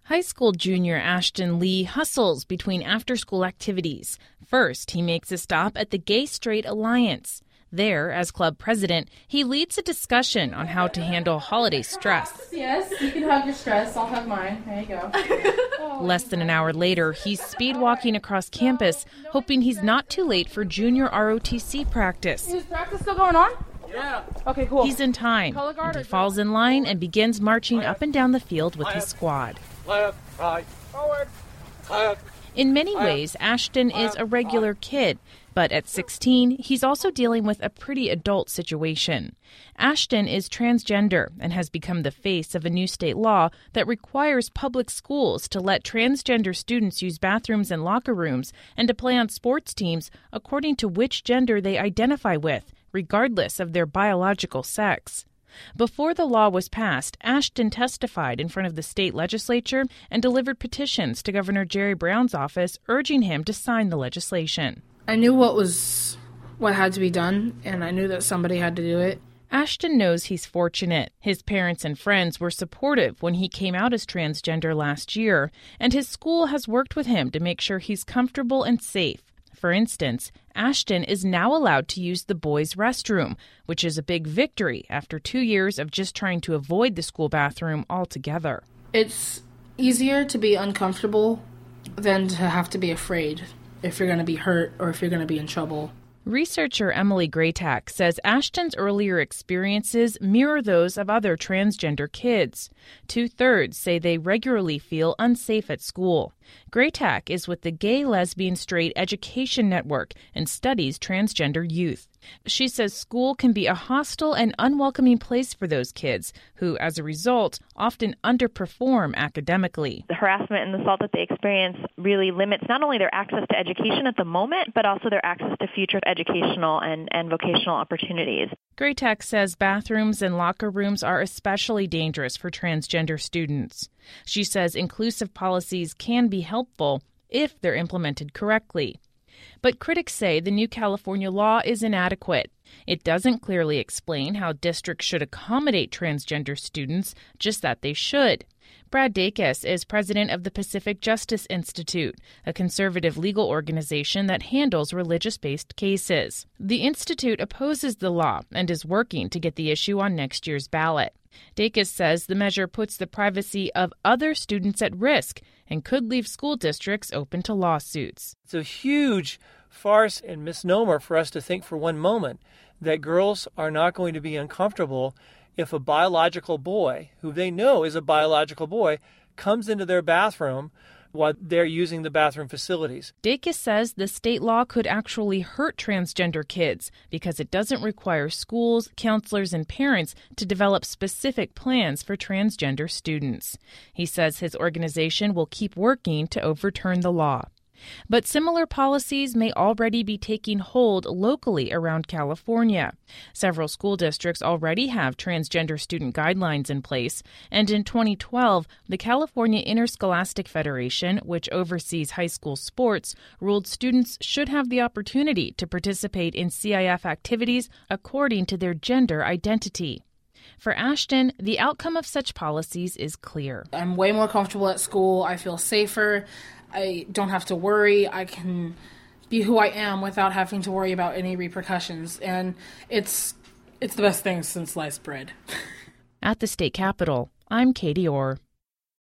High school junior Ashton Lee hustles between after-school activities. First, he makes a stop at the Gay-Straight Alliance. There, as club president, he leads a discussion on how to handle holiday stress. Yes, you can hug your stress. I'll hug mine. There you go. Less than an hour later, he's speed walking across campus, hoping he's not too late for junior ROTC practice. Is practice still going on? Yeah. Okay, cool. He's in time, and he falls in line and begins marching up and down the field with his squad. Left, right, forward, left. In many ways, Ashton is a regular kid, but at 16, he's also dealing with a pretty adult situation. Ashton is transgender and has become the face of a new state law that requires public schools to let transgender students use bathrooms and locker rooms and to play on sports teams according to which gender they identify with, regardless of their biological sex. Before the law was passed, Ashton testified in front of the state legislature and delivered petitions to Governor Jerry Brown's office urging him to sign the legislation. I knew what had to be done, and I knew that somebody had to do it. Ashton knows he's fortunate. His parents and friends were supportive when he came out as transgender last year, and his school has worked with him to make sure he's comfortable and safe. For instance, Ashton is now allowed to use the boys' restroom, which is a big victory after 2 years of just trying to avoid the school bathroom altogether. It's easier to be uncomfortable than to have to be afraid if you're going to be hurt or if you're going to be in trouble. Researcher Emily Graytak says Ashton's earlier experiences mirror those of other transgender kids. 2/3 say they regularly feel unsafe at school. Graytak is with the Gay, Lesbian, Straight Education Network and studies transgender youth. She says school can be a hostile and unwelcoming place for those kids who, as a result, often underperform academically. The harassment and assault that they experience really limits not only their access to education at the moment, but also their access to future educational and vocational opportunities. Graytak says bathrooms and locker rooms are especially dangerous for transgender students. She says inclusive policies can be helpful if they're implemented correctly. But critics say the new California law is inadequate. It doesn't clearly explain how districts should accommodate transgender students, just that they should. Brad Dacus is president of the Pacific Justice Institute, a conservative legal organization that handles religious-based cases. The institute opposes the law and is working to get the issue on next year's ballot. Dacus says the measure puts the privacy of other students at risk and could leave school districts open to lawsuits. It's a huge farce and misnomer for us to think for one moment that girls are not going to be uncomfortable if a biological boy, who they know is a biological boy, comes into their bathroom while they're using the bathroom facilities. Dacus says the state law could actually hurt transgender kids because it doesn't require schools, counselors, and parents to develop specific plans for transgender students. He says his organization will keep working to overturn the law. But similar policies may already be taking hold locally around California. Several school districts already have transgender student guidelines in place, and in 2012, the California Interscholastic Federation, which oversees high school sports, ruled students should have the opportunity to participate in CIF activities according to their gender identity. For Ashton, the outcome of such policies is clear. I'm way more comfortable at school. I feel safer. I don't have to worry. I can be who I am without having to worry about any repercussions. And it's the best thing since sliced bread. At the state capitol, I'm Katie Orr.